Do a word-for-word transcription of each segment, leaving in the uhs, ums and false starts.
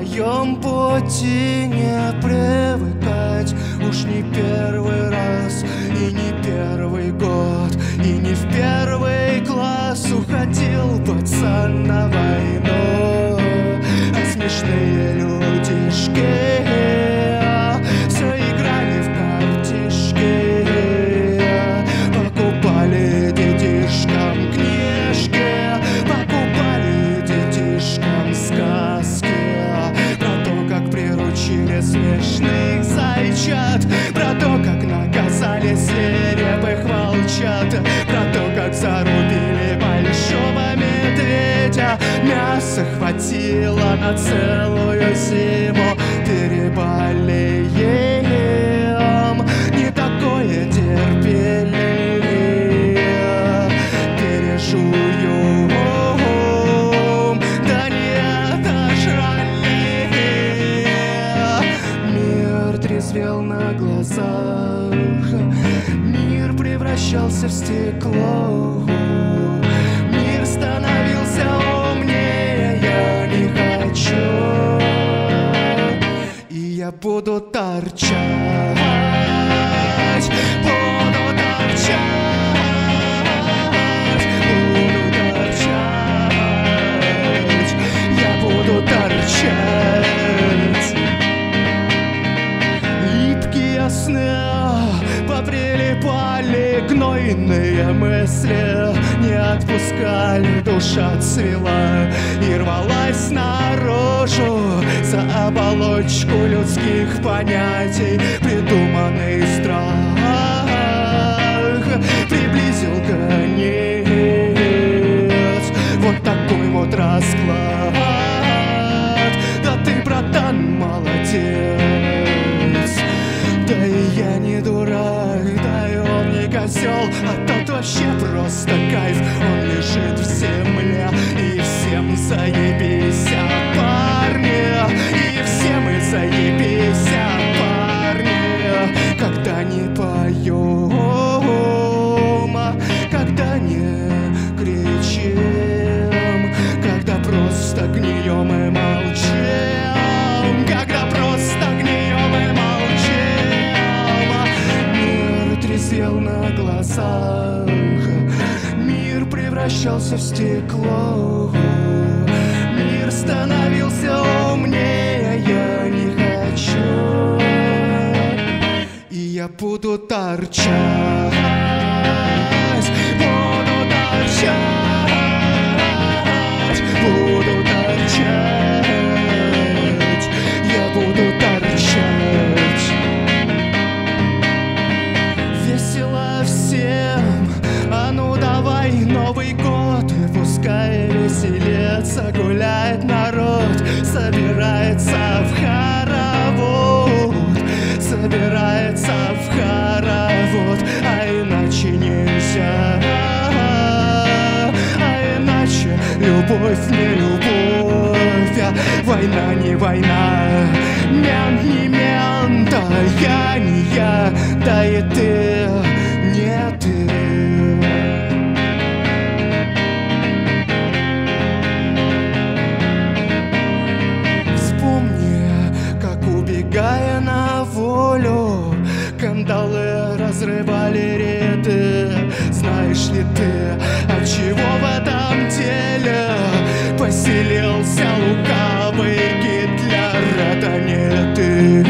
твоем пути не привыкать. Уж не первый раз и не первый год, и не в первый класс уходил пацан на войну. А смешные людишки все играли в картишки, покупали детишкам книжки, покупали детишкам сказки про то, как приручили смешных зайчат, про то, как наказали свирепых волчат, про то, как зарубили большого медведя. Мяса хватило на целую зиму, переболеем, не такое терпение пережуем, да не дожрали. Мир трезвел на глазах, мир превращался в стекло, мир становился умнее, я не хочу, и я буду торчать, буду торчать, буду торчать, я буду торчать. Липкие сны поприлипали, гнойные мысли не отпускали, душа цвела и рвалась наружу за оболочку людских понятий. Придуманный страх приблизил конец. Вот такой вот расклад. Да ты, братан, молодец. Да и я не дурак, да и он не козел, а тот вообще просто кайф. Он лежит в земле, и всем заебись, а парни, и все мы заебись, а парни, когда не поем, когда не кричим, когда просто гнием и молчим, когда просто гнием и молчим. Мир трезвел на глазах, мир превращался в стекло, мир становился умнее, я не хочу, и я буду торчать, буду торчать, буду торчать, я буду торчать. Весело всем, а ну давай Новый год, и пускай веселится, гуляет народ, собирается в хоровод, собирается в хоровод, а иначе нельзя, а иначе любовь не любовь, а война не война, мент не мент, а я не я, да и ты не ты. Убегая на волю, кандалы разрывали ряды. Знаешь ли ты, от чего в этом деле поселился лукавый Гитлер? Это не ты.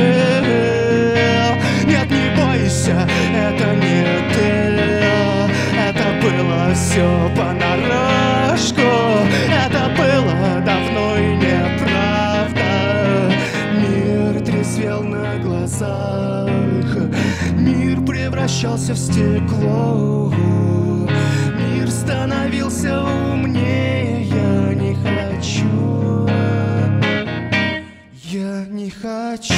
Нет, не бойся, это не ты. Это было все понарошку, это было давно и неправда. Мир трезвел на глазах, мир превращался в стекло, мир становился умнее, я не хочу, я не хочу.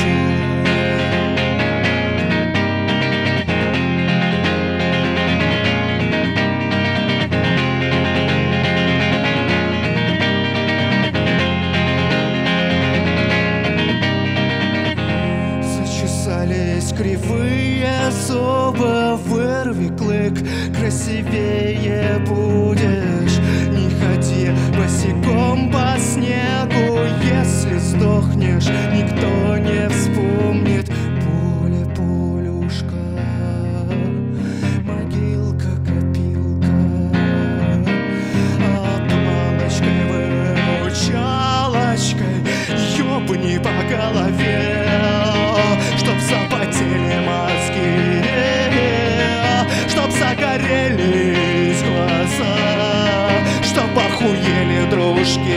Кривые зубы, вырви клык, красивее будешь. Не ходи босиком по снегу, если сдохнешь девушки.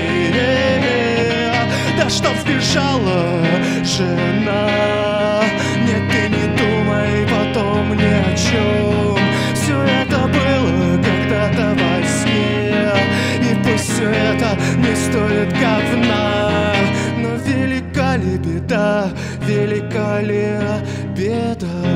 Да чтоб сбежала жена. Нет, ты не думай потом ни о чем. Все это было когда-то во сне, и пусть все это не стоит говна. Но велика ли беда, велика ли беда.